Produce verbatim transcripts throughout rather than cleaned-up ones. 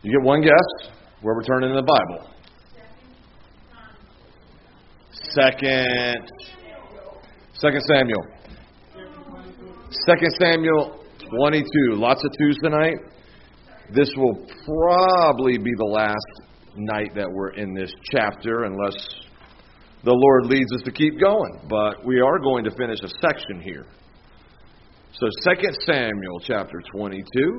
You get one guess where we're turning in the Bible. Second. Second Samuel. Second Samuel twenty-two. Lots of twos tonight. This will probably be the last night that we're in this chapter unless the Lord leads us to keep going. But we are going to finish a section here. So Second Samuel chapter twenty-two.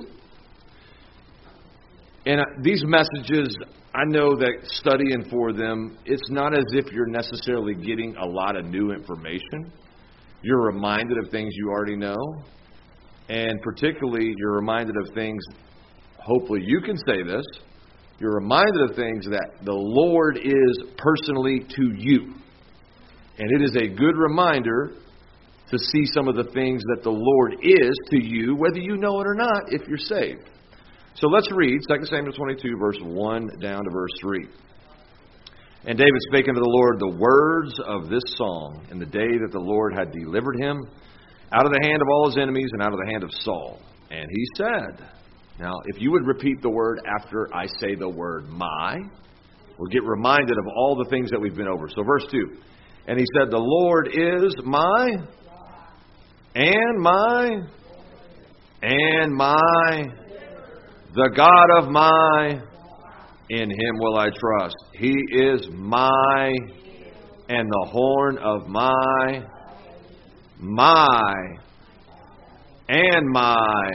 And these messages, I know that studying for them, it's not as if you're necessarily getting a lot of new information. You're reminded of things you already know. And particularly, you're reminded of things, hopefully you can say this, you're reminded of things that the Lord is personally to you. And it is a good reminder to see some of the things that the Lord is to you, whether you know it or not, if you're saved. So let's read Second Samuel twenty-two, verse one down to verse three. And David spake unto the Lord the words of this song in the day that the Lord had delivered him out of the hand of all his enemies and out of the hand of Saul. And he said, now if you would repeat the word after I say the word my, we'll get reminded of all the things that we've been over. So verse two. And he said, the Lord is my, and my, and my, the God of my, in him will I trust. He is my, and the horn of my, my, and my,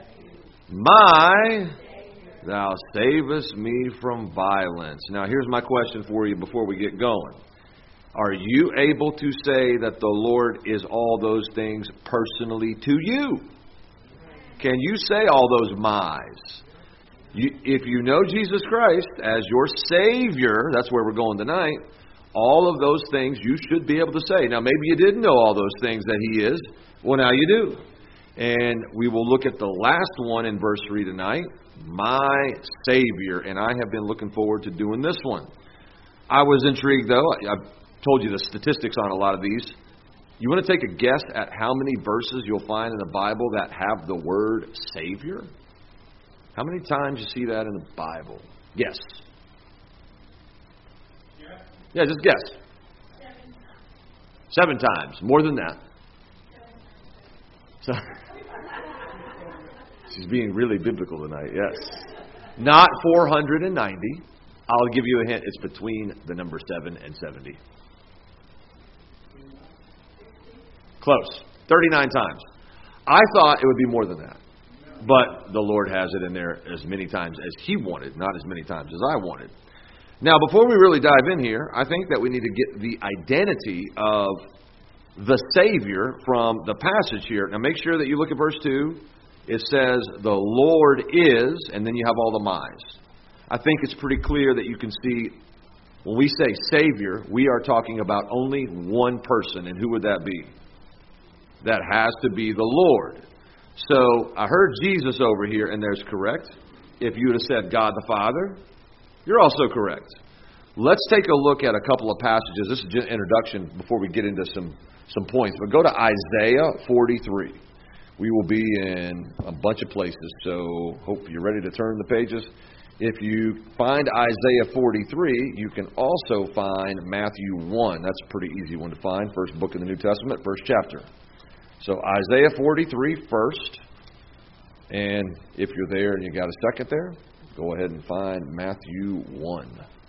my, thou savest me from violence. Now here's my question for you before we get going. Are you able to say that the Lord is all those things personally to you? Can you say all those my's? You, if you know Jesus Christ as your Savior, that's where we're going tonight, all of those things you should be able to say. Now, maybe you didn't know all those things that He is. Well, now you do. And we will look at the last one in verse three tonight, my Savior. And I have been looking forward to doing this one. I was intrigued, though. I've told you the statistics on a lot of these. You want to take a guess at how many verses you'll find in the Bible that have the word Savior? How many times you see that in the Bible? Yes. Yeah, just guess. Seven. Seven times. More than that. So, she's being really biblical tonight, yes. Not four hundred ninety. I'll give you a hint. It's between the number seven and seventy. Close. thirty-nine times. I thought it would be more than that. But the Lord has it in there as many times as He wanted, not as many times as I wanted. Now, before we really dive in here, I think that we need to get the identity of the Savior from the passage here. Now, make sure that you look at verse two. It says, the Lord is, and then you have all the my's. I think it's pretty clear that you can see when we say Savior, we are talking about only one person. And who would that be? That has to be the Lord. So I heard Jesus over here, and there's correct. If you would have said God the Father, you're also correct. Let's take a look at a couple of passages. This is just introduction before we get into some, some points. But go to Isaiah forty-three. We will be in a bunch of places, so hope you're ready to turn the pages. If you find Isaiah forty-three, you can also find Matthew one. That's a pretty easy one to find. First book of the New Testament, first chapter. So Isaiah forty-three first. And if you're there and you got a second there, go ahead and find Matthew one.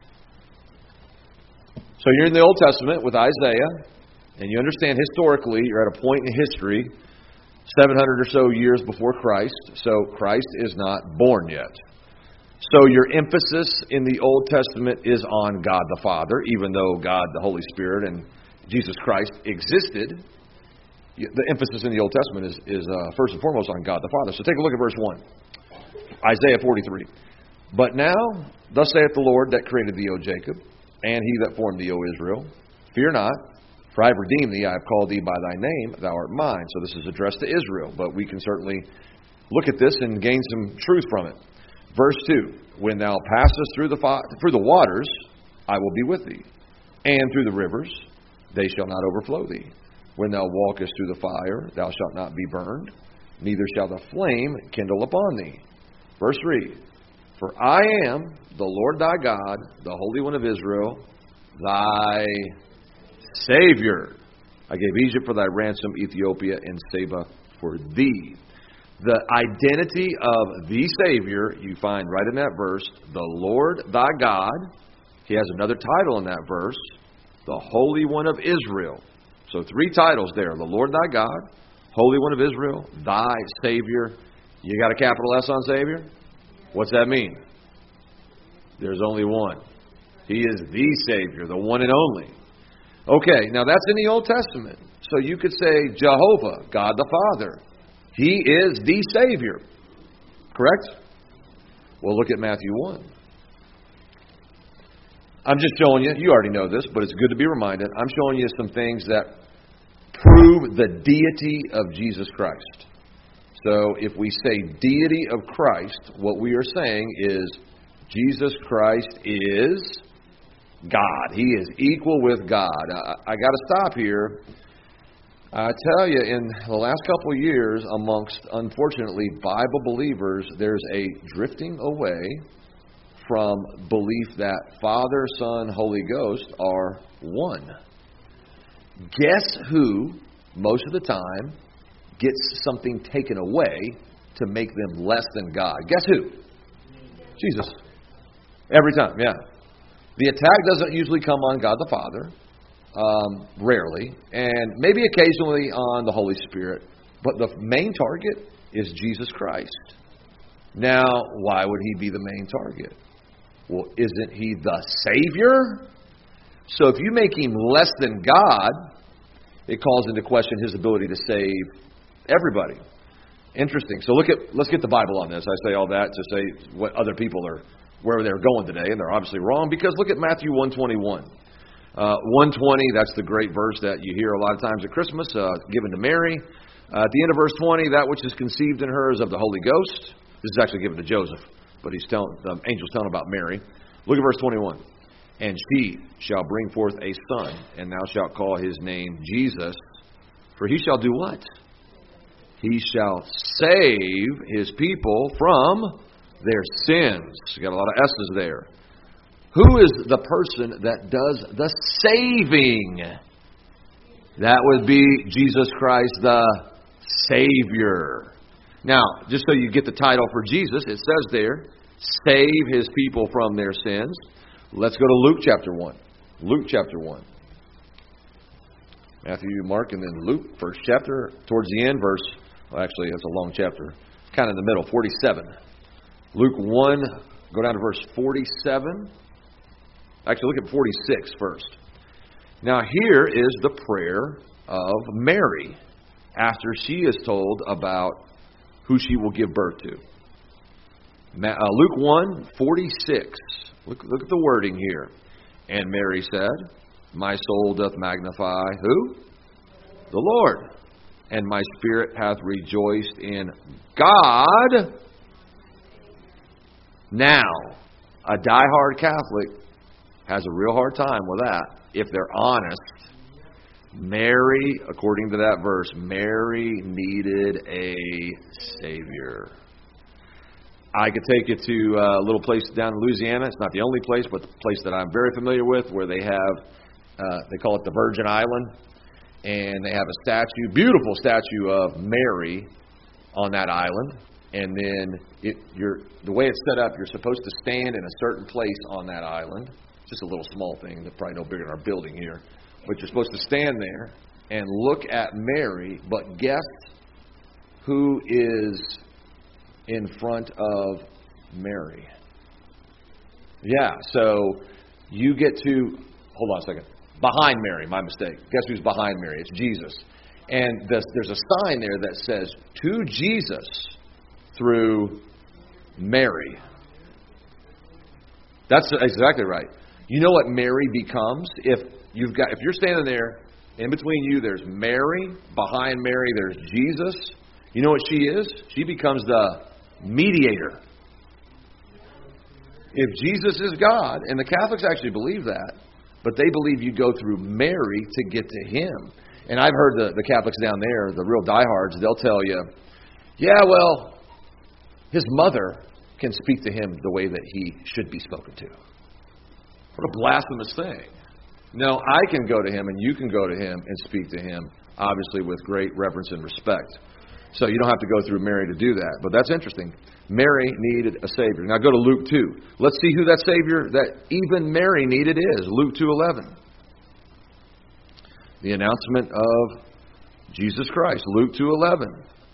So you're in the Old Testament with Isaiah, and you understand historically you're at a point in history, seven hundred or so years before Christ. So Christ is not born yet. So your emphasis in the Old Testament is on God the Father, even though God, the Holy Spirit, and Jesus Christ existed. The emphasis in the Old Testament is, is uh, first and foremost on God the Father. So take a look at verse one. Isaiah forty-three. But now, thus saith the Lord that created thee, O Jacob, and he that formed thee, O Israel, fear not, for I have redeemed thee, I have called thee by thy name, thou art mine. So this is addressed to Israel, but we can certainly look at this and gain some truth from it. Verse two. When thou passest through the, fa- through the waters, I will be with thee, and through the rivers, they shall not overflow thee. When thou walkest through the fire, thou shalt not be burned, neither shall the flame kindle upon thee. Verse three. For I am the Lord thy God, the Holy One of Israel, thy Savior. I gave Egypt for thy ransom, Ethiopia and Seba for thee. The identity of the Savior you find right in that verse, the Lord thy God. He has another title in that verse, the Holy One of Israel. So three titles there, the Lord thy God, Holy One of Israel, thy Savior. You got a capital S on Savior? What's that mean? There's only one. He is the Savior, the one and only. Okay, now that's in the Old Testament. So you could say Jehovah, God the Father. He is the Savior. Correct? Well, look at Matthew one. I'm just showing you, you already know this, but it's good to be reminded. I'm showing you some things that prove the deity of Jesus Christ. So if we say deity of Christ, what we are saying is Jesus Christ is God. He is equal with God. I, I got to stop here. I tell you, in the last couple of years, amongst, unfortunately, Bible believers, there's a drifting away from belief that Father, Son, Holy Ghost are one. Guess who, most of the time, gets something taken away to make them less than God? Guess who? Jesus. Every time, yeah. The attack doesn't usually come on God the Father, um, rarely, and maybe occasionally on the Holy Spirit, but the main target is Jesus Christ. Now, why would He be the main target? Well, isn't He the Savior? So if you make Him less than God, it calls into question His ability to save everybody. Interesting. So look at let's get the Bible on this. I say all that to say what other people are, where they're going today, and they're obviously wrong, because look at Matthew one twenty-one. Uh, one twenty, that's the great verse that you hear a lot of times at Christmas, uh, given to Mary. Uh, at the end of verse twenty, that which is conceived in her is of the Holy Ghost. This is actually given to Joseph, but he's telling the angel's telling about Mary. Look at verse twenty-one. And she shall bring forth a son, and thou shalt call his name Jesus, for he shall do what? He shall save his people from their sins. You got a lot of S's there. Who is the person that does the saving? That would be Jesus Christ, the Savior. Now, just so you get the title for Jesus, it says there, save his people from their sins. Let's go to Luke chapter one. Luke chapter one. Matthew, Mark, and then Luke, first chapter. Towards the end, verse, well, actually, it's a long chapter. Kind of in the middle, forty-seven. Luke one, go down to verse forty-seven. Actually, look at forty-six first. Now, here is the prayer of Mary after she is told about who she will give birth to. Uh, Luke one, forty-six. Look, look at the wording here. And Mary said, my soul doth magnify who? The Lord. And my spirit hath rejoiced in God. Now, a diehard Catholic has a real hard time with that if they're honest. Mary, according to that verse, Mary needed a Savior. I could take you to a little place down in Louisiana. It's not the only place, but the place that I'm very familiar with, where they have, uh, they call it the Virgin Island, and they have a statue, beautiful statue of Mary on that island. And then it, you're, the way it's set up, you're supposed to stand in a certain place on that island. Just a little small thing that's probably no bigger than our building here. But you're supposed to stand there and look at Mary, but guess who is in front of Mary? Yeah, so you get to, hold on a second, behind Mary, my mistake. Guess who's behind Mary? It's Jesus. And there's, there's a sign there that says, to Jesus through Mary. That's exactly right. You know what Mary becomes? If you've got, if you're standing there, in between you there's Mary, behind Mary there's Jesus. You know what she is? She becomes the mediator. If Jesus is God, and the Catholics actually believe that, but they believe you go through Mary to get to Him. And I've heard the, the Catholics down there, the real diehards, they'll tell you, yeah, well, His mother can speak to him the way that he should be spoken to. What a blasphemous thing. No, I can go to him and you can go to him and speak to him, obviously with great reverence and respect. So you don't have to go through Mary to do that. But that's interesting. Mary needed a Savior. Now go to Luke two. Let's see who that Savior that even Mary needed is. Luke two eleven. The announcement of Jesus Christ. Luke two eleven.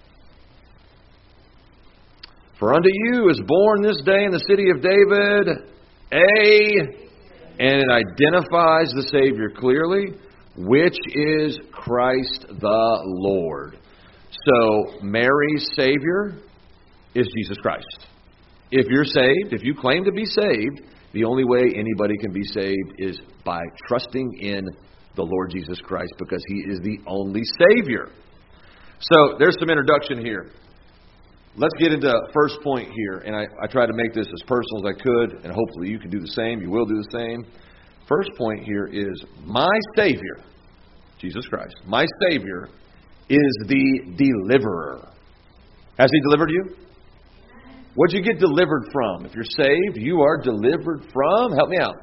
For unto you is born this day in the city of David a... And it identifies the Savior clearly, which is Christ the Lord. So Mary's Savior is Jesus Christ. If you're saved, if you claim to be saved, the only way anybody can be saved is by trusting in the Lord Jesus Christ, because He is the only Savior. So there's some introduction here. Let's get into first point here, and I, I tried to make this as personal as I could, and hopefully you can do the same. You will do the same. First point here is my Savior, Jesus Christ, my Savior is the deliverer. Has He delivered you? What'd you get delivered from? If you're saved, you are delivered from, help me out.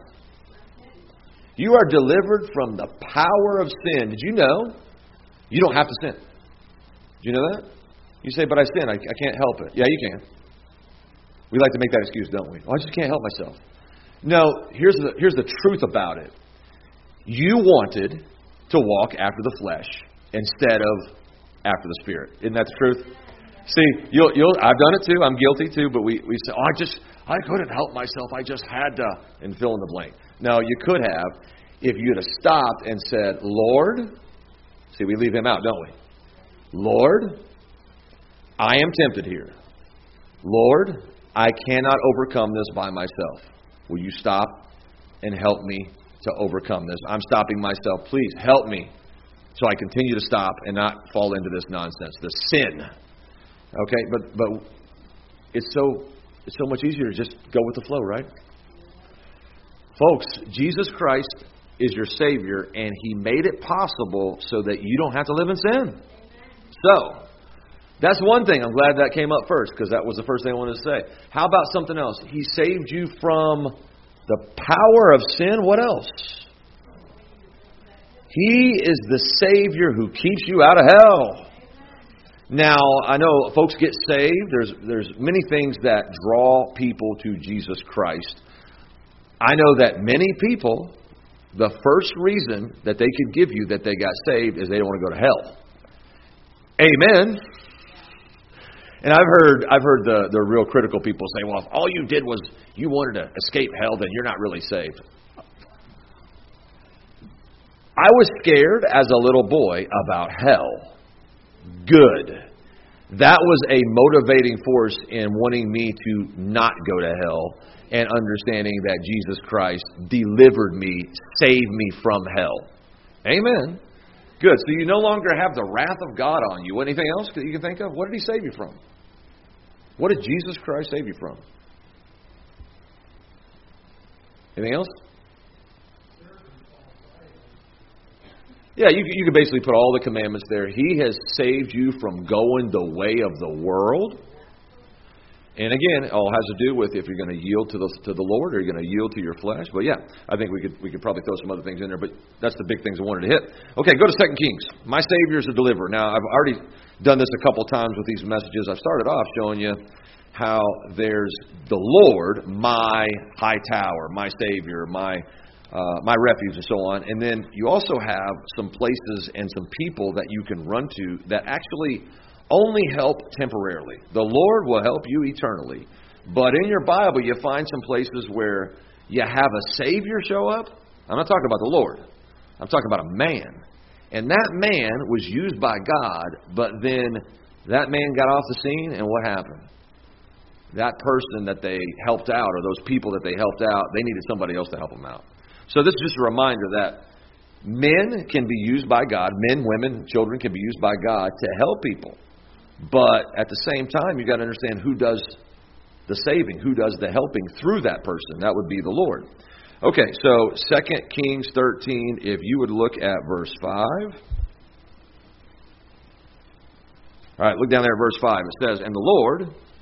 You are delivered from the power of sin. Did you know you don't have to sin? Did you know that? You say, but I sin. I, I can't help it. Yeah, you can. We like to make that excuse, don't we? Oh, I just can't help myself. No, here's the, here's the truth about it. You wanted to walk after the flesh instead of after the Spirit. Isn't that the truth? See, you'll, you'll, I've done it too. I'm guilty too. But we, we say, oh, I just, I couldn't help myself. I just had to, and fill in the blank. No, you could have if you'd have stopped and said, Lord, see, we leave Him out, don't we? Lord, I am tempted here. Lord, I cannot overcome this by myself. Will you stop and help me to overcome this? I'm stopping myself. Please help me so I continue to stop and not fall into this nonsense, this sin. Okay, but but it's so it's so much easier to just go with the flow, right? Folks, Jesus Christ is your Savior, and He made it possible so that you don't have to live in sin. So, that's one thing. I'm glad that came up first, because that was the first thing I wanted to say. How about something else? He saved you from the power of sin. What else? He is the Savior who keeps you out of hell. Now, I know folks get saved. There's there's many things that draw people to Jesus Christ. I know that many people, the first reason that they could give you that they got saved is they don't want to go to hell. Amen. And I've heard I've heard the, the real critical people say, well, if all you did was you wanted to escape hell, then you're not really saved. I was scared as a little boy about hell. Good. That was a motivating force in wanting me to not go to hell and understanding that Jesus Christ delivered me, saved me from hell. Amen. Good. So you no longer have the wrath of God on you. Anything else that you can think of? What did He save you from? What did Jesus Christ save you from? Anything else? Yeah, you, you can basically put all the commandments there. He has saved you from going the way of the world. And again, it all has to do with if you're going to yield to the to the Lord or you're going to yield to your flesh. But yeah, I think we could we could probably throw some other things in there. But that's the big things I wanted to hit. Okay, go to Second Kings. My Savior is a deliverer. Now, I've already done this a couple times with these messages. I've started off showing you how there's the Lord, my high tower, my Savior, my uh, my refuge, and so on. And then you also have some places and some people that you can run to that actually only help temporarily. The Lord will help you eternally. But in your Bible, you find some places where you have a Savior show up. I'm not talking about the Lord. I'm talking about a man. And that man was used by God, but then that man got off the scene, and what happened? That person that they helped out, or those people that they helped out, they needed somebody else to help them out. So this is just a reminder that men can be used by God. Men, women, children can be used by God to help people. But at the same time, you've got to understand who does the saving, who does the helping through that person. That would be the Lord. Okay, so Second Kings thirteen, if you would look at verse five. All right, look down there at verse five. It says, and the Lord,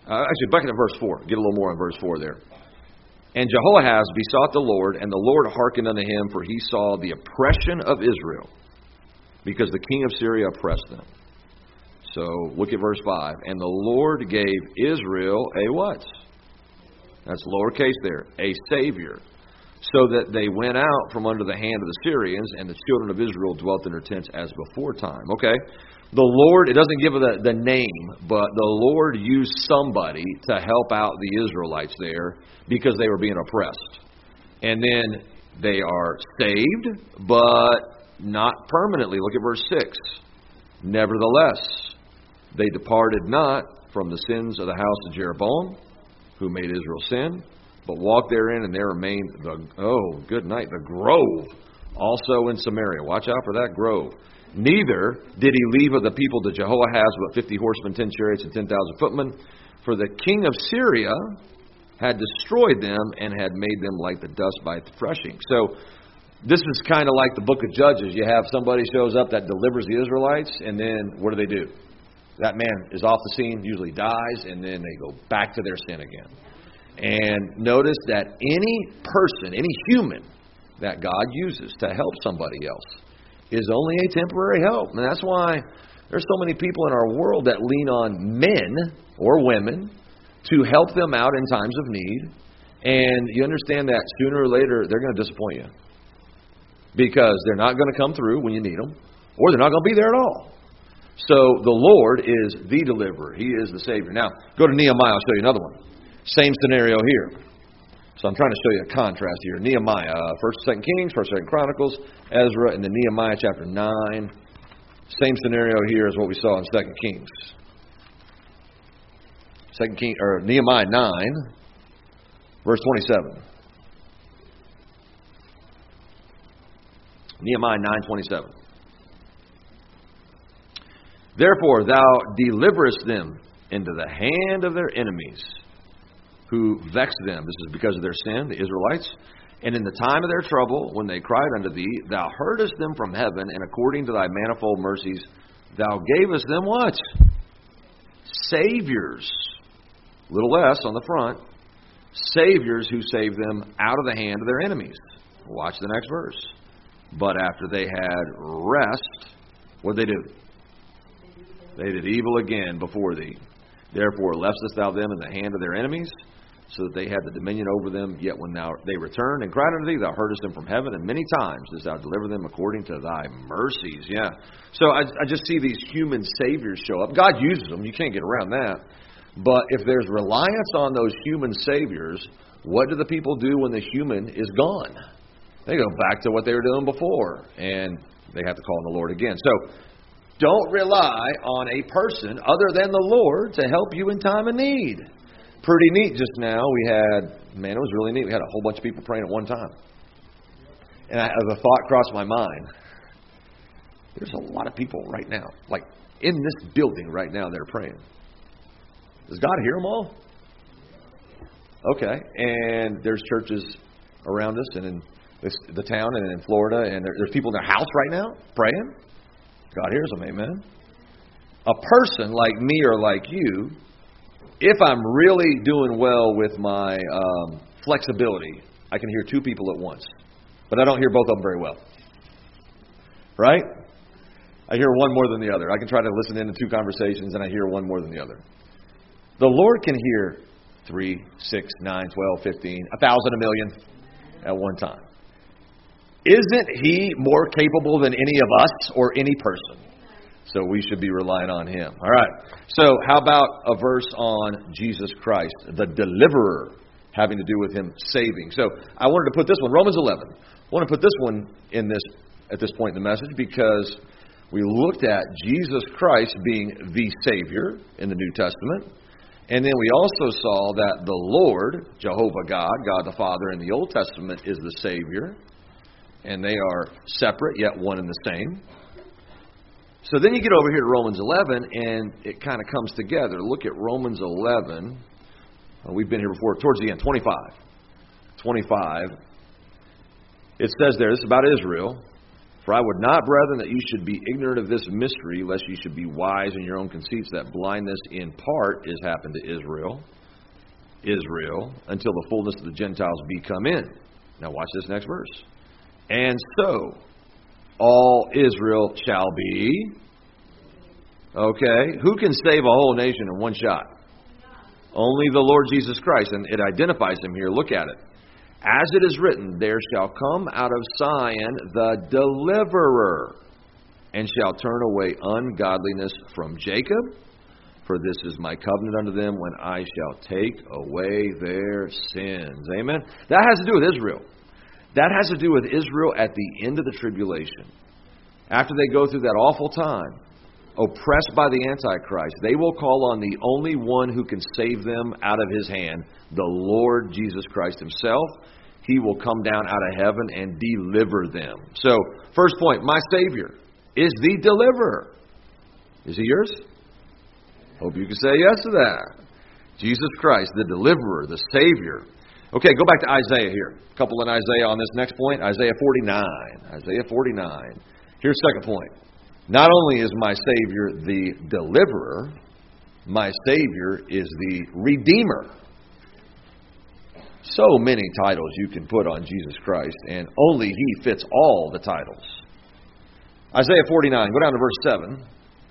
Uh, actually, back in verse four. Get a little more on verse four there. And Jehoahaz besought the Lord, and the Lord hearkened unto him, for he saw the oppression of Israel, because the king of Syria oppressed them. So look at verse five. And the Lord gave Israel a what? That's lowercase there. A Savior. So that they went out from under the hand of the Syrians, and the children of Israel dwelt in their tents as before time. Okay? The Lord, it doesn't give the, the name, but the Lord used somebody to help out the Israelites there because they were being oppressed. And then they are saved, but not permanently. Look at verse six. Nevertheless, they departed not from the sins of the house of Jeroboam, who made Israel sin, but walked therein, and there remained the, oh, good night, the grove, also in Samaria. Watch out for that grove. Neither did he leave of the people to Jehoahaz but fifty horsemen, ten chariots, and ten thousand footmen. For the king of Syria had destroyed them and had made them like the dust by the threshing. So this is kind of like the book of Judges. You have somebody shows up that delivers the Israelites, and then what do they do? That man is off the scene, usually dies, and then they go back to their sin again. And notice that any person, any human that God uses to help somebody else is only a temporary help. And that's why there's so many people in our world that lean on men or women to help them out in times of need. And you understand that sooner or later they're going to disappoint you, because they're not going to come through when you need them, or they're not going to be there at all. So the Lord is the deliverer. He is the Savior. Now, go to Nehemiah. I'll show you another one. Same scenario here. So I'm trying to show you a contrast here. Nehemiah, First, Second Kings, First, Second Chronicles, Ezra, and then Nehemiah chapter nine. Same scenario here as what we saw in Second Kings. Second King or Nehemiah nine, verse twenty-seven. Nehemiah nine twenty-seven. Therefore thou deliverest them into the hand of their enemies, who vexed them. This is because of their sin, the Israelites. And in the time of their trouble, when they cried unto thee, thou heardest them from heaven, and according to thy manifold mercies, thou gavest them what? Saviors. Little s on the front. Saviors who saved them out of the hand of their enemies. Watch the next verse. But after they had rest, what did they do? They did evil again before thee. Therefore leftest thou them in the hand of their enemies, so that they had the dominion over them. Yet when thou, they returned and cried unto thee, thou heardest them from heaven, and many times didst thou deliver them according to thy mercies. Yeah. So I, I just see these human saviors show up. God uses them. You can't get around that. But if there's reliance on those human saviors, what do the people do when the human is gone? They go back to what they were doing before, and they have to call on the Lord again. So don't rely on a person other than the Lord to help you in time of need. Pretty neat just now. We had, man, it was really neat. We had a whole bunch of people praying at one time. And I, the thought crossed my mind. There's a lot of people right now, like in this building right now, that are praying. Does God hear them all? Okay. And there's churches around us and in this, the town and in Florida, and there, there's people in their house right now praying. God hears them, amen. A person like me or like you, if I'm really doing well with my um, flexibility, I can hear two people at once. But I don't hear both of them very well. Right? I hear one more than the other. I can try to listen into two conversations, and I hear one more than the other. The Lord can hear three, six, nine, twelve, fifteen, a thousand, a million at one time. Isn't He more capable than any of us or any person? So we should be relying on Him. All right. So how about a verse on Jesus Christ, the deliverer, having to do with Him saving? So I wanted to put this one, Romans eleven. I want to put this one in this at this point in the message because we looked at Jesus Christ being the Savior in the New Testament. And then we also saw that the Lord, Jehovah God, God the Father in the Old Testament, is the Savior. And they are separate, yet one and the same. So then you get over here to Romans eleven, and it kind of comes together. Look at Romans eleven. Uh, we've been here before, towards the end, twenty-five. twenty-five. It says there, this is about Israel. For I would not, brethren, that you should be ignorant of this mystery, lest you should be wise in your own conceits, that blindness in part is happened to Israel, Israel, until the fullness of the Gentiles be come in. Now watch this next verse. And so, all Israel shall be. Okay, who can save a whole nation in one shot? Only the Lord Jesus Christ. And it identifies him here. Look at it. As it is written, there shall come out of Zion the deliverer, and shall turn away ungodliness from Jacob. For this is my covenant unto them, when I shall take away their sins. Amen? That has to do with Israel. That has to do with Israel at the end of the tribulation. After they go through that awful time, oppressed by the Antichrist, they will call on the only one who can save them out of his hand, the Lord Jesus Christ himself. He will come down out of heaven and deliver them. So, first point, my Savior is the deliverer. Is he yours? Hope you can say yes to that. Jesus Christ, the deliverer, the Savior. Okay, go back to Isaiah here. A couple in Isaiah on this next point. Isaiah forty-nine. Isaiah forty-nine. Here's the second point. Not only is my Savior the deliverer, my Savior is the Redeemer. So many titles you can put on Jesus Christ, and only He fits all the titles. Isaiah forty-nine, go down to verse seven.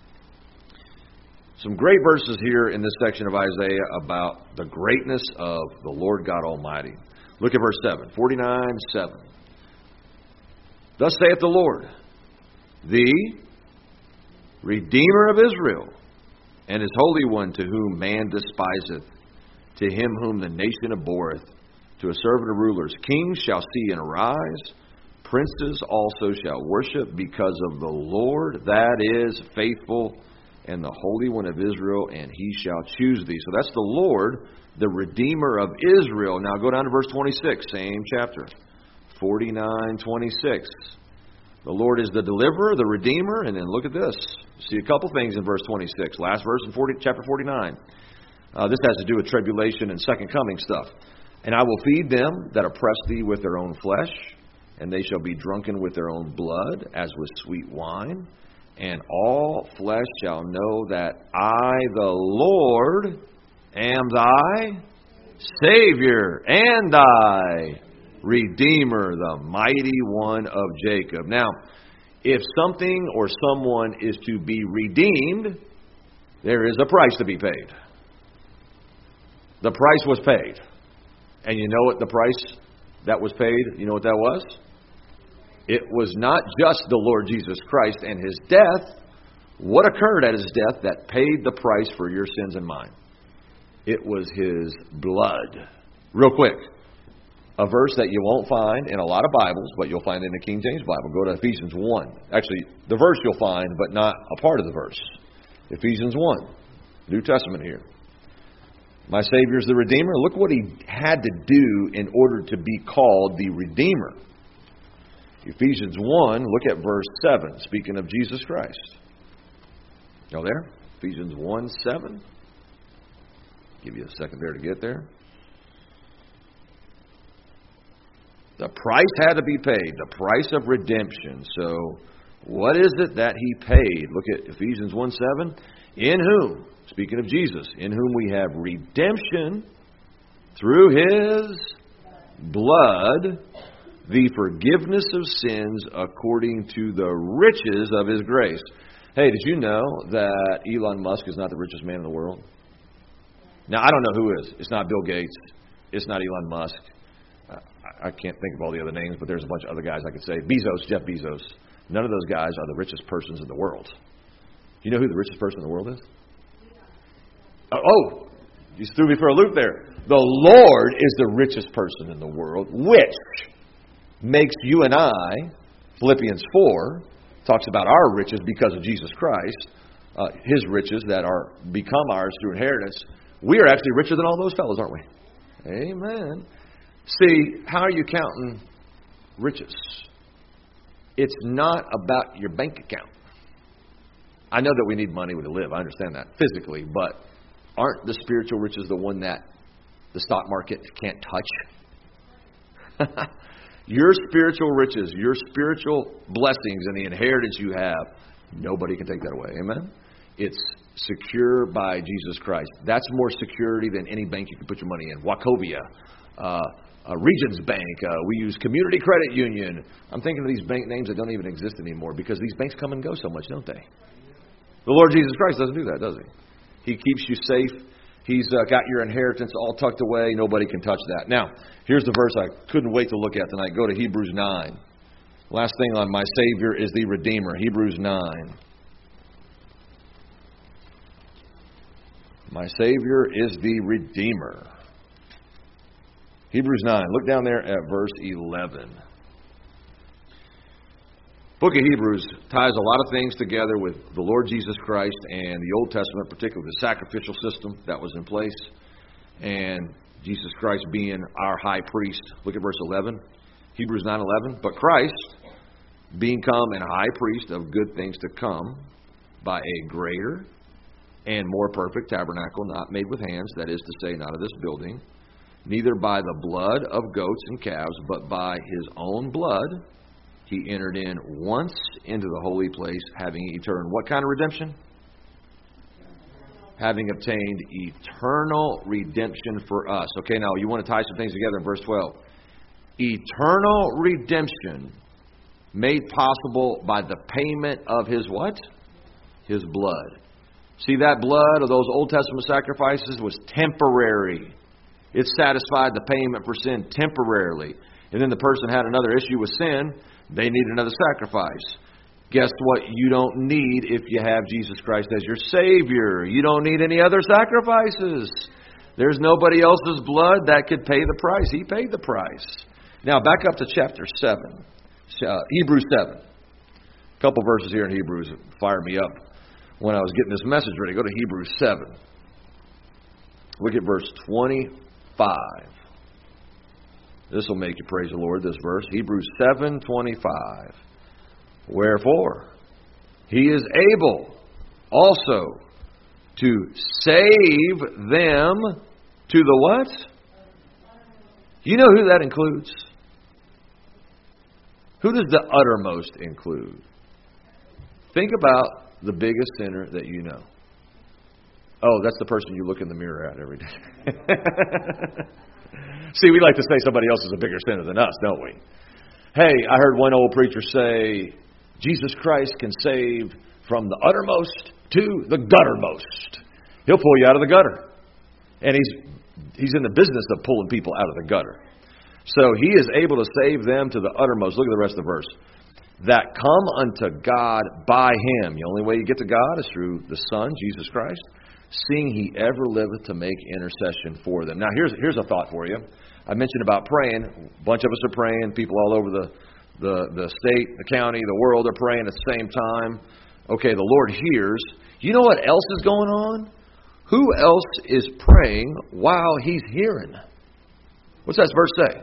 Some great verses here in this section of Isaiah about the greatness of the Lord God Almighty. Look at verse seven, forty-nine, seven. Thus saith the Lord, the Redeemer of Israel, and His Holy One, to whom man despiseth, to him whom the nation abhorreth, to a servant of rulers. Kings shall see and arise, princes also shall worship, because of the Lord that is faithful, and the Holy One of Israel, and He shall choose thee. So that's the Lord, the Redeemer of Israel. Now go down to verse twenty-six, same chapter, forty-nine, twenty-six. The Lord is the deliverer, the Redeemer, and then look at this. See a couple things in verse twenty-six. Last verse in forty, chapter forty-nine. Uh, this has to do with tribulation and second coming stuff. And I will feed them that oppress thee with their own flesh, and they shall be drunken with their own blood, as with sweet wine. And all flesh shall know that I, the Lord, am thy Savior and thy Redeemer, the mighty one of Jacob. Now, if something or someone is to be redeemed, there is a price to be paid. The price was paid. And you know what the price that was paid? You know what that was? It was not just the Lord Jesus Christ and His death. What occurred at His death that paid the price for your sins and mine? It was His blood. Real quick. A verse that you won't find in a lot of Bibles, but you'll find in the King James Bible. Go to Ephesians one. Actually, the verse you'll find, but not a part of the verse. Ephesians one. New Testament here. My Savior is the Redeemer. Look what He had to do in order to be called the Redeemer. Ephesians one, look at verse seven, speaking of Jesus Christ. Y'all there? Ephesians one, seven. Give you a second there to get there. The price had to be paid, the price of redemption. So, what is it that He paid? Look at Ephesians one, seven. In whom, speaking of Jesus, in whom we have redemption through His blood, the forgiveness of sins according to the riches of His grace. Hey, did you know that Elon Musk is not the richest man in the world? Now, I don't know who is. It's not Bill Gates. It's not Elon Musk. Uh, I can't think of all the other names, but there's a bunch of other guys I could say. Bezos, Jeff Bezos. None of those guys are the richest persons in the world. Do you know who the richest person in the world is? Oh, oh, you threw me for a loop there. The Lord is the richest person in the world, which makes you and I, Philippians four, talks about our riches because of Jesus Christ, uh, His riches that are become ours through inheritance. We are actually richer than all those fellows, aren't we? Amen. See, how are you counting riches? It's not about your bank account. I know that we need money to live. I understand that physically, but aren't the spiritual riches the one that the stock market can't touch? Your spiritual riches, your spiritual blessings, and the inheritance you have, nobody can take that away. Amen? It's secure by Jesus Christ. That's more security than any bank you can put your money in. Wachovia, uh, uh, Regions Bank. Uh, we use Community Credit Union. I'm thinking of these bank names that don't even exist anymore because these banks come and go so much, don't they? The Lord Jesus Christ doesn't do that, does he? He keeps you safe. He's uh, got your inheritance all tucked away. Nobody can touch that. Now, here's the verse I couldn't wait to look at tonight. Go to Hebrews nine. Last thing on my Savior is the Redeemer. Hebrews nine. My Savior is the Redeemer. Hebrews nine. Look down there at verse eleven. Book of Hebrews ties a lot of things together with the Lord Jesus Christ and the Old Testament, particularly the sacrificial system that was in place, and Jesus Christ being our high priest. Look at verse eleven. Hebrews nine eleven. But Christ, being come an high priest of good things to come, by a greater and more perfect tabernacle, not made with hands, that is to say, not of this building, neither by the blood of goats and calves, but by his own blood, he entered in once into the holy place, having eternal, what kind of redemption? Having obtained eternal redemption for us. Okay, now you want to tie some things together in verse twelve. Eternal redemption made possible by the payment of his what? His blood. See, that blood of those Old Testament sacrifices was temporary. It satisfied the payment for sin temporarily. And then the person had another issue with sin. They need another sacrifice. Guess what? You don't need if you have Jesus Christ as your Savior. You don't need any other sacrifices. There's nobody else's blood that could pay the price. He paid the price. Now, back up to chapter seven. Uh, Hebrews seven. A couple verses here in Hebrews that fired me up when I was getting this message ready. Go to Hebrews seven. Look at verse twenty-five. This will make you praise the Lord, this verse. Hebrews seven twenty-five. Wherefore, he is able also to save them to the what? You know who that includes? Who does the uttermost include? Think about the biggest sinner that you know. Oh, that's the person you look in the mirror at every day. See, we like to say somebody else is a bigger sinner than us, don't we? Hey, I heard one old preacher say, Jesus Christ can save from the uttermost to the guttermost. He'll pull you out of the gutter. And he's he's in the business of pulling people out of the gutter. So he is able to save them to the uttermost. Look at the rest of the verse. That come unto God by him. The only way you get to God is through the Son, Jesus Christ. Seeing he ever liveth to make intercession for them. Now, here's here's a thought for you. I mentioned about praying. A bunch of us are praying. People all over the, the, the state, the county, the world are praying at the same time. Okay, the Lord hears. You know what else is going on? Who else is praying while he's hearing? What's that verse say?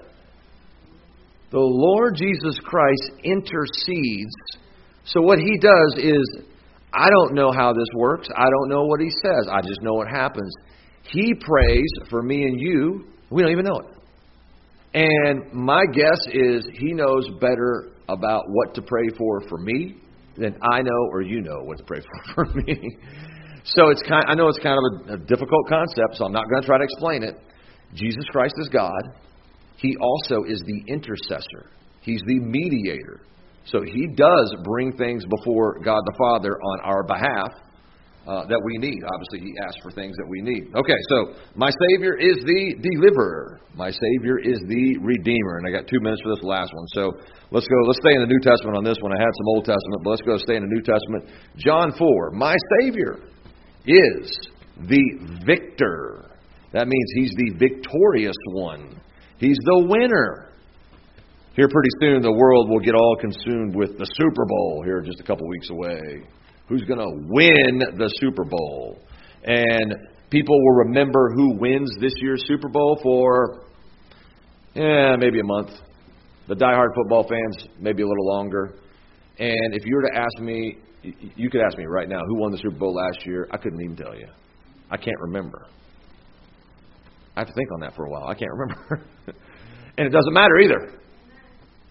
The Lord Jesus Christ intercedes. So what he does is, I don't know how this works. I don't know what he says. I just know what happens. He prays for me and you. We don't even know it. And my guess is he knows better about what to pray for for me than I know or you know what to pray for for me. So it's kind. I know it's kind of a, a difficult concept, so I'm not going to try to explain it. Jesus Christ is God. He also is the intercessor. He's the mediator. So he does bring things before God the Father on our behalf uh, that we need. Obviously, he asks for things that we need. Okay, so my Savior is the deliverer. My Savior is the Redeemer. And I got two minutes for this last one. So let's go. Let's stay in the New Testament on this one. I had some Old Testament, but let's go stay in the New Testament. John four. My Savior is the victor. That means he's the victorious one. He's the winner. Here pretty soon the world will get all consumed with the Super Bowl here just a couple weeks away. Who's going to win the Super Bowl? And people will remember who wins this year's Super Bowl for, yeah, maybe a month. The diehard football fans, maybe a little longer. And if you were to ask me, you could ask me right now, who won the Super Bowl last year? I couldn't even tell you. I can't remember. I have to think on that for a while. I can't remember. And it doesn't matter either.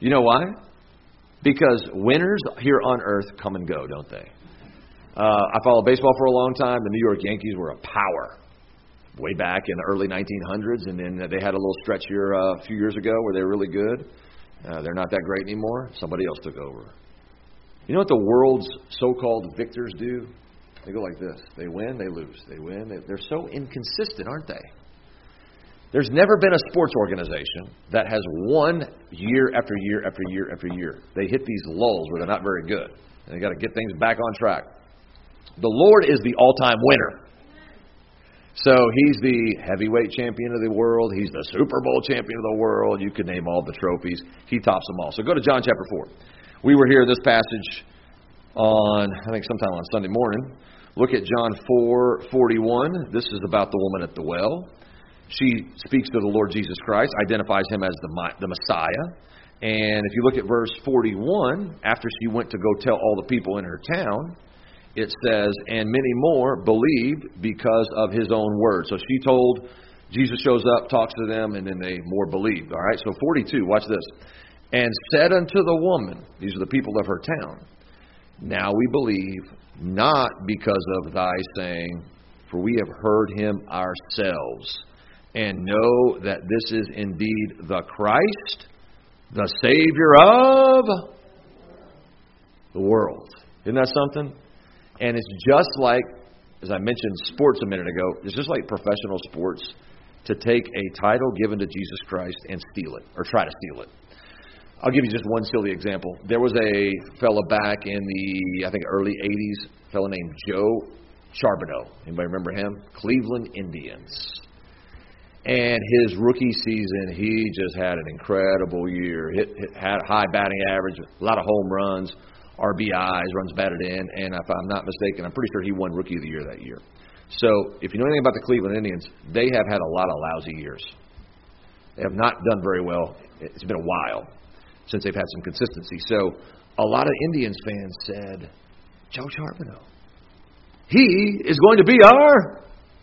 You know why? Because winners here on earth come and go, don't they? Uh, I followed baseball for a long time. The New York Yankees were a power way back in the early nineteen hundreds, and then they had a little stretch here uh, a few years ago where they were really good. Uh, they're not that great anymore. Somebody else took over. You know what the world's so-called victors do? They go like this. They win, they lose. They win. They, they're so inconsistent, aren't they? There's never been a sports organization that has won year after year after year after year. They hit these lulls where they're not very good. And they got to get things back on track. The Lord is the all-time winner. So He's the heavyweight champion of the world. He's the Super Bowl champion of the world. You could name all the trophies. He tops them all. So go to John chapter four. We were here this passage on, I think sometime on Sunday morning. Look at John four forty-one. This is about the woman at the well. She speaks to the Lord Jesus Christ, identifies Him as the, the Messiah. And if you look at verse forty-one, after she went to go tell all the people in her town, it says, and many more believed because of His own word. So she told, Jesus shows up, talks to them, and then they more believed. All right, so forty-two, watch this. And said unto the woman, these are the people of her town, now we believe, not because of thy saying, for we have heard Him ourselves, and know that this is indeed the Christ, the Savior of the world. Isn't that something? And it's just like, as I mentioned sports a minute ago, it's just like professional sports to take a title given to Jesus Christ and steal it, or try to steal it. I'll give you just one silly example. There was a fellow back in the, I think, early eighties, a fellow named Joe Charbonneau. Anybody remember him? Cleveland Indians. And his rookie season, he just had an incredible year. Hit, hit, had a high batting average, a lot of home runs, R B Is, runs batted in, and if I'm not mistaken, I'm pretty sure he won Rookie of the Year that year. So if you know anything about the Cleveland Indians, they have had a lot of lousy years. They have not done very well. It's been a while since they've had some consistency. So a lot of Indians fans said, Joe Charbonneau, he is going to be our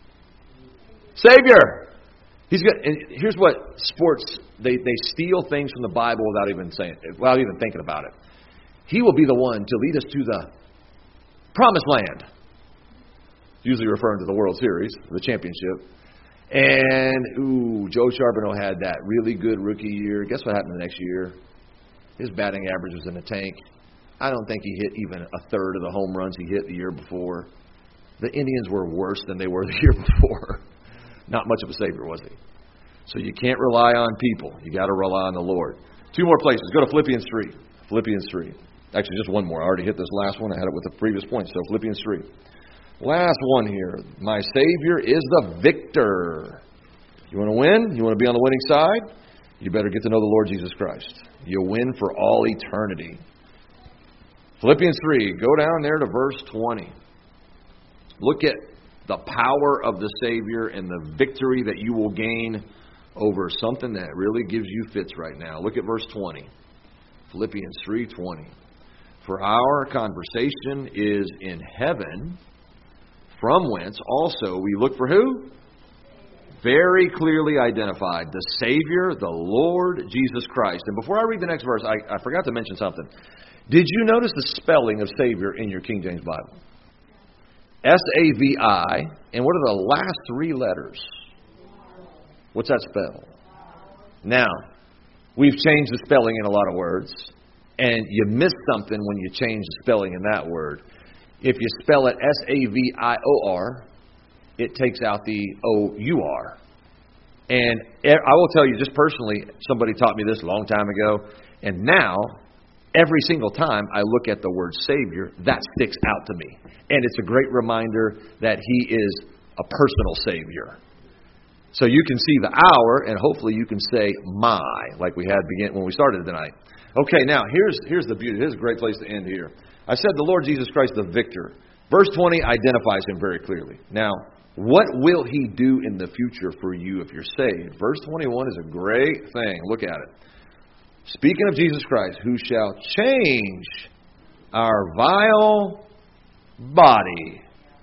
Savior. He's got, and here's what sports, they, they steal things from the Bible without even saying, without even thinking about it. He will be the one to lead us to the promised land. Usually referring to the World Series, the championship. And, ooh, Joe Charbonneau had that really good rookie year. Guess what happened the next year? His batting average was in the tank. I don't think he hit even a third of the home runs he hit the year before. The Indians were worse than they were the year before. Not much of a savior, was he? So you can't rely on people. You got to rely on the Lord. Two more places. Go to Philippians three. Philippians three. Actually, just one more. I already hit this last one. I had it with the previous point. So Philippians three. Last one here. My Savior is the victor. You want to win? You want to be on the winning side? You better get to know the Lord Jesus Christ. You'll win for all eternity. Philippians three. Go down there to verse twenty. Look at the power of the Savior and the victory that you will gain over something that really gives you fits right now. Look at verse twenty. Philippians three twenty. For our conversation is in heaven, from whence also we look for who? Very clearly identified. The Savior, the Lord Jesus Christ. And before I read the next verse, I, I forgot to mention something. Did you notice the spelling of Savior in your King James Bible? S A V I. And what are the last three letters? What's that spell? Now, we've changed the spelling in a lot of words. And you miss something when you change the spelling in that word. If you spell it S A V I O R, it takes out the O U R. And I will tell you, just personally, somebody taught me this a long time ago. And now, every single time I look at the word Savior, that sticks out to me. And it's a great reminder that He is a personal Savior. So you can see the hour, and hopefully you can say my, like we had begin when we started tonight. Okay, now here's here's the beauty. Here's a great place to end here. I said the Lord Jesus Christ, the victor. Verse twenty identifies Him very clearly. Now, what will He do in the future for you if you're saved? Verse twenty-one is a great thing. Look at it. Speaking of Jesus Christ, who shall change our vile body.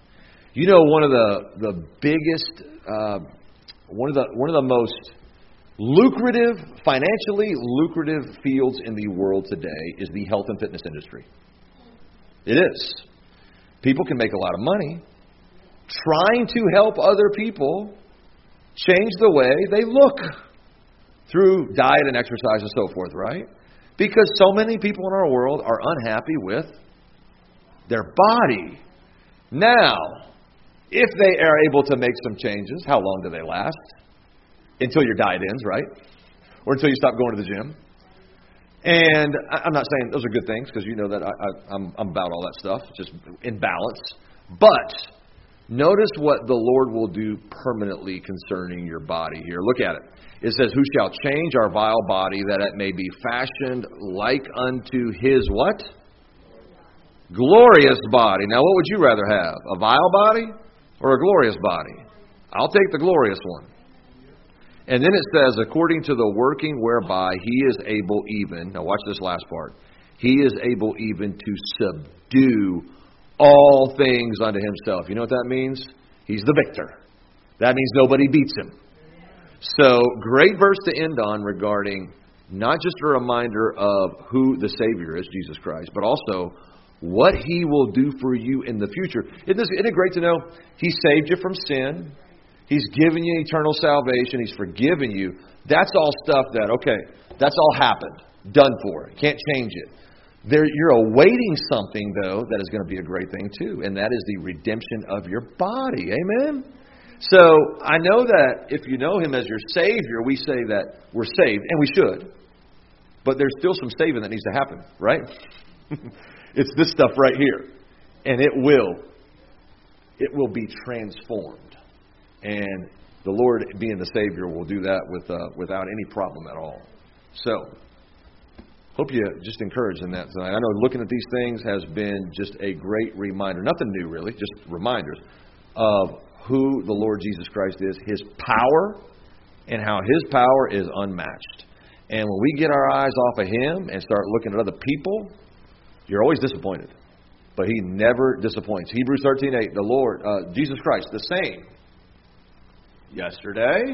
You know, one of the the biggest, uh, one of the one of the most lucrative, financially lucrative fields in the world today is the health and fitness industry. It is. People can make a lot of money trying to help other people change the way they look through diet and exercise and so forth, right? Because so many people in our world are unhappy with their body. Now, if they are able to make some changes, how long do they last? Until your diet ends, right? Or until you stop going to the gym. And I'm not saying those are good things, because you know that I, I, I'm, I'm about all that stuff, just in balance. But notice what the Lord will do permanently concerning your body here. Look at it. It says, who shall change our vile body, that it may be fashioned like unto his what? Glorious body. Now, what would you rather have? A vile body or a glorious body? I'll take the glorious one. And then it says, according to the working whereby he is able even, now watch this last part, he is able even to subdue all things unto himself. You know what that means? He's the victor. That means nobody beats him. So, great verse to end on regarding not just a reminder of who the Savior is, Jesus Christ, but also what He will do for you in the future. Isn't, this, isn't it great to know He saved you from sin? He's given you eternal salvation. He's forgiven you. That's all stuff that, okay, that's all happened. Done for. Can't change it. There, you're awaiting something, though, that is going to be a great thing, too, and that is the redemption of your body. Amen? So, I know that if you know Him as your Savior, we say that we're saved, and we should. But there's still some saving that needs to happen, right? It's this stuff right here. And it will. It will be transformed. And the Lord, being the Savior, will do that with uh, without any problem at all. So, hope you just encouraged in that tonight. I know looking at these things has been just a great reminder. Nothing new, really, just reminders of who the Lord Jesus Christ is, His power, and how His power is unmatched. And when we get our eyes off of Him and start looking at other people, you're always disappointed. But He never disappoints. Hebrews thirteen eight, the Lord, uh, Jesus Christ, the same. Yesterday,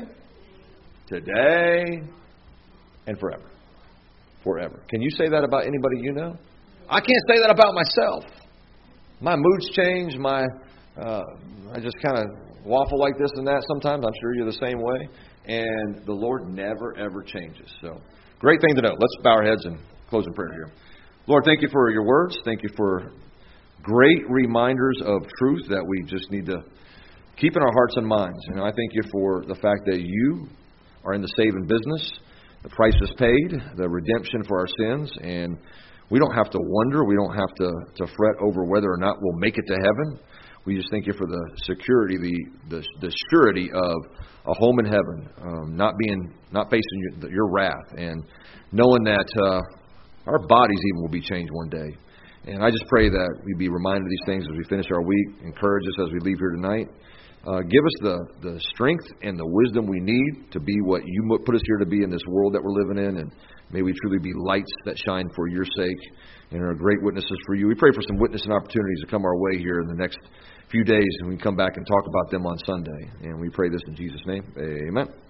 today, and forever. Forever. Can you say that about anybody you know? I can't say that about myself. My moods change. My uh, I just kind of waffle like this and that sometimes. I'm sure you're the same way. And the Lord never, ever changes. So, great thing to know. Let's bow our heads and close in prayer here. Lord, thank you for your words. Thank you for great reminders of truth that we just need to keep in our hearts and minds. And I thank you for the fact that you are in the saving business. The price is paid, the redemption for our sins, and we don't have to wonder. We don't have to, to fret over whether or not we'll make it to heaven. We just thank you for the security, the the, the surety of a home in heaven, um, not being, not facing your, your wrath, and knowing that uh, our bodies even will be changed one day. And I just pray that we be reminded of these things as we finish our week. Encourage us as we leave here tonight. Uh, give us the, the strength and the wisdom we need to be what you put us here to be in this world that we're living in. And may we truly be lights that shine for your sake and are great witnesses for you. We pray for some witnessing opportunities to come our way here in the next few days, and we can come back and talk about them on Sunday. And we pray this in Jesus' name. Amen.